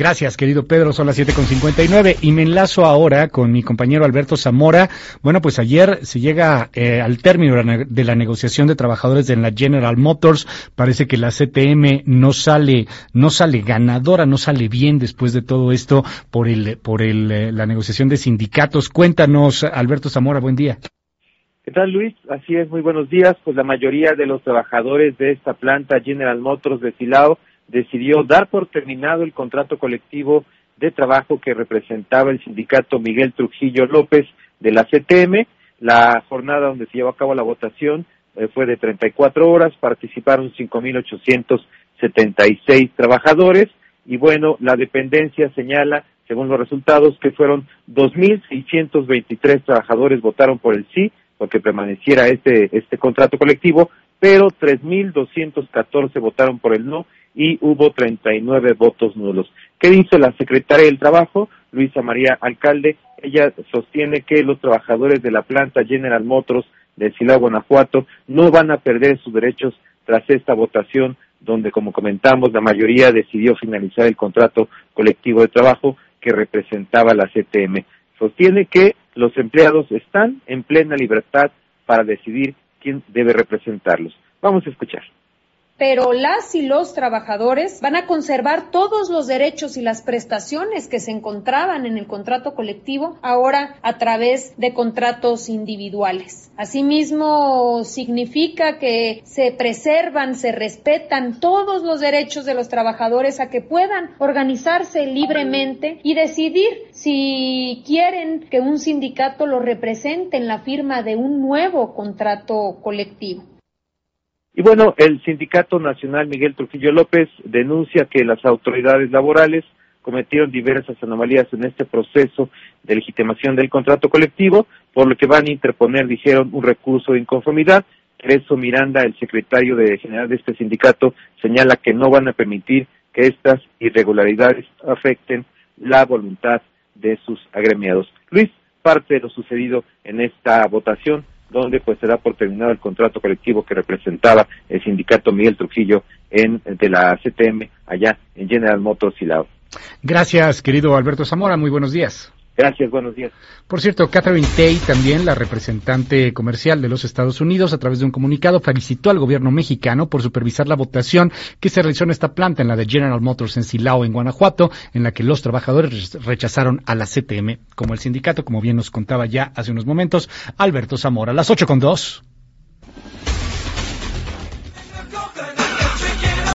Gracias, querido Pedro, son las 7:59 y me enlazo ahora con mi compañero Alberto Zamora. Bueno, pues ayer se llega al término de la negociación de trabajadores de la General Motors. Parece que la CTM no sale ganadora, no sale bien después de todo esto por la negociación de sindicatos. Cuéntanos, Alberto Zamora, buen día. ¿Qué tal, Luis? Así es, muy buenos días. Pues la mayoría de los trabajadores de esta planta General Motors de Silao decidió dar por terminado el contrato colectivo de trabajo que representaba el sindicato Miguel Trujillo López de la CTM. La jornada donde se llevó a cabo la votación fue de 34 horas, participaron 5,876 trabajadores y bueno, la dependencia señala, según los resultados, que fueron 2,623 trabajadores votaron por el sí, porque permaneciera este contrato colectivo, pero 3,214 votaron por el no y hubo 39 votos nulos. ¿Qué dice la secretaria del Trabajo, Luisa María Alcalde? Ella sostiene que los trabajadores de la planta General Motors de Silao, Guanajuato, no van a perder sus derechos tras esta votación, donde, como comentamos, la mayoría decidió finalizar el contrato colectivo de trabajo que representaba la CTM. Sostiene que los empleados están en plena libertad para decidir quién debe representarlos. Vamos a escuchar. Pero las y los trabajadores van a conservar todos los derechos y las prestaciones que se encontraban en el contrato colectivo, ahora a través de contratos individuales. Asimismo, significa que se preservan, se respetan todos los derechos de los trabajadores a que puedan organizarse libremente y decidir si quieren que un sindicato los represente en la firma de un nuevo contrato colectivo. Y bueno, el Sindicato Nacional Miguel Trujillo López denuncia que las autoridades laborales cometieron diversas anomalías en este proceso de legitimación del contrato colectivo, por lo que van a interponer, dijeron, un recurso de inconformidad. Tereso Miranda, el secretario general de este sindicato, señala que no van a permitir que estas irregularidades afecten la voluntad de sus agremiados. Luis, parte de lo sucedido en esta votación, donde pues se da por terminado el contrato colectivo que representaba el sindicato Miguel Trujillo de la CTM allá en General Motors Silao. Gracias, querido Alberto Zamora, muy buenos días. Gracias, buenos días. Por cierto, Catherine Tai, también la representante comercial de los Estados Unidos, a través de un comunicado, felicitó al gobierno mexicano por supervisar la votación que se realizó en esta planta, en la de General Motors en Silao, en Guanajuato, en la que los trabajadores rechazaron a la CTM como el sindicato, como bien nos contaba ya hace unos momentos Alberto Zamora. Las 8:02.